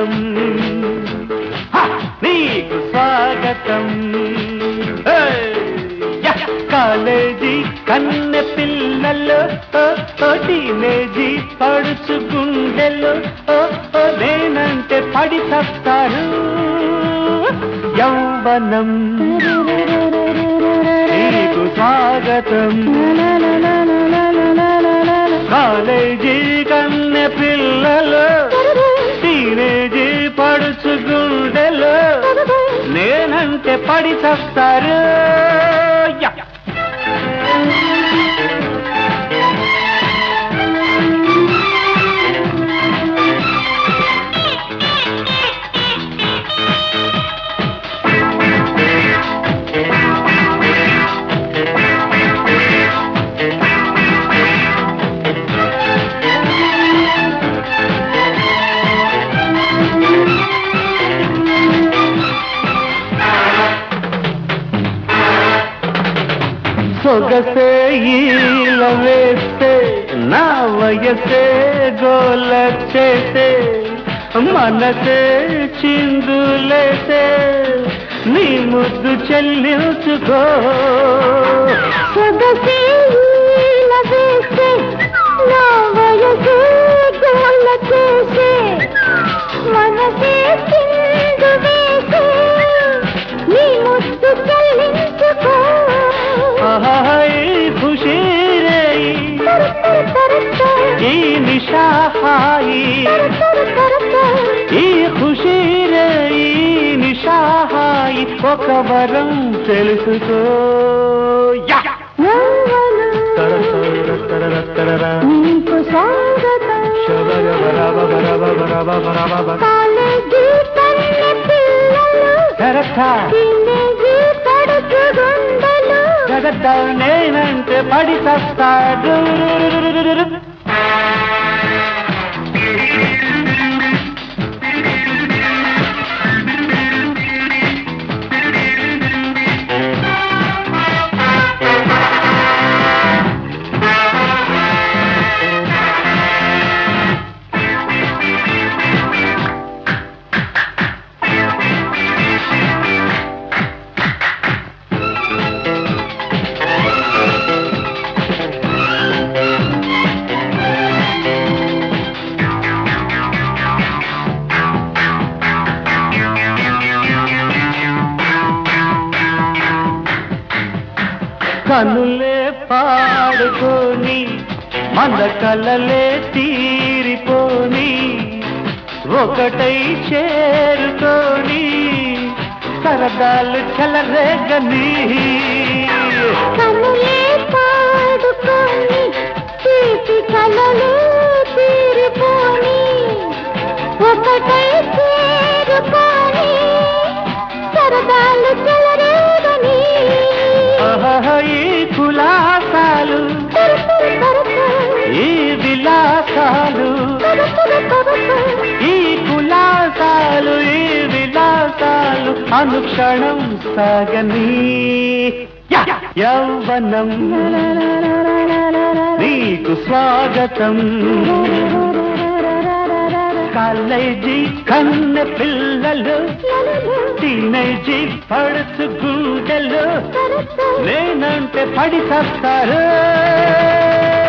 స్వాగతం నీకు స్వాగతం కాలేజీ కన్నె పిల్లలు టీనేజీ పడుచు గుండెలు నేనంటే పడి తప్పారు యౌవనం నీకు స్వాగతం కాలేజీ కన్నె పిల్లలు టీనేజీ పడుచు గుండెలు నేనంటే పడి తప్పారు సొగసే ఈల వేస్తే నా వయసే గోల చేసే మనసే చిందులేసే నీ ముద్దు చెల్లించుకో సొగసే ఈల వేస్తే నా వయసే గోల చేసే మనసే చిందులేసే నీ ముద్దు చెల్లించుకో खुशी रे ఈ నిషాహాయి ఈ ఖుషీ రే ఈ నిషాహాయి ఒక వరం తెలుసుకో నీకు స్వాగతం కాలేజీ కన్నె పిల్లలు నేనంటే పడి తస్తాడు కనులే పాడుకొని మన కలలే తీరిపోని ఒకటై చేరుకొని సరదాలు చెలరేగని కనులే పాడుకొని తీపి కలలే తీరిపోని ఒకటై చేరుకొని సరదాలు చెలరేగని ఈ కులాసాలు ఈ విలాసాలు ఈ కులాసాలు ఈ విలాసాలు అనుక్షణం సాగని యౌవనం నీకు స్వాగతం కాలేజీ కన్నె పిల్లలు టీనేజీ పడుచు గుండెలు నేనంటే పడి తప్పారు